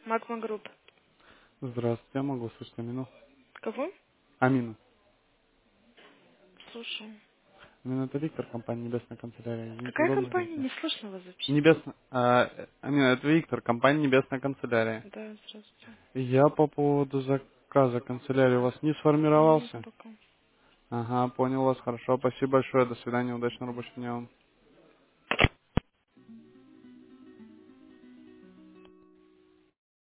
Магма Групп. Здравствуйте, я могу слышать Амину. Кого? Амину. Слушаю. Амину, это Виктор, компания Небесная канцелярия. Извините, Какая удобно компания? говорить? Не слышно вас вообще. Амину, это Виктор, компания Небесная канцелярия. Да, здравствуйте. Я по поводу заказа канцелярии у вас не Нет, сформировался. пока. Ага, понял вас, хорошо. Спасибо большое, до свидания, удачного рабочего дня вам.